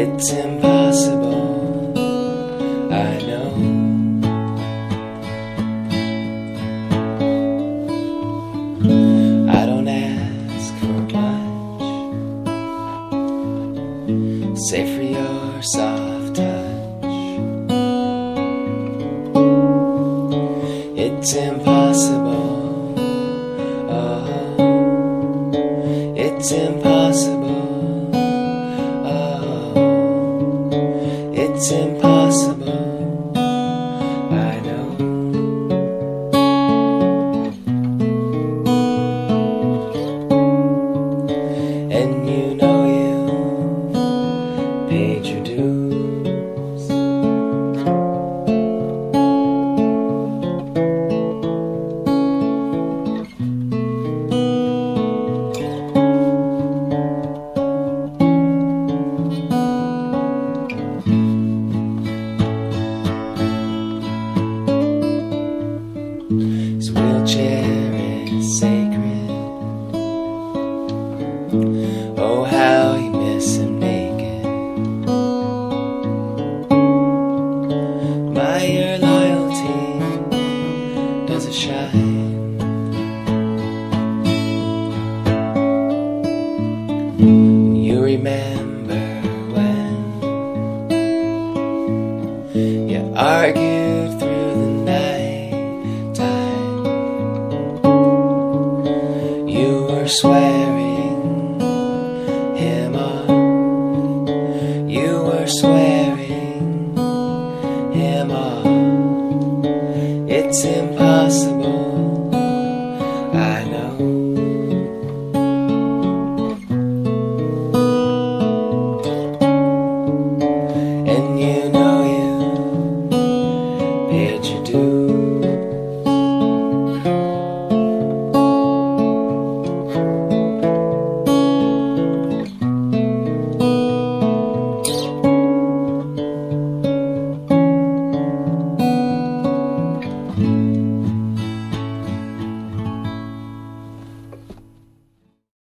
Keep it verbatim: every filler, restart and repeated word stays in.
It's impossible, I know. I don't ask for much, save for your soft touch. It's impossible, oh, it's impossible. It's impossible, I know. And you know you paid your dues. This wheelchair is sacred. Oh, how you miss him naked. My, your loyalty does it shine. You remember when you argued through the night. You were swearing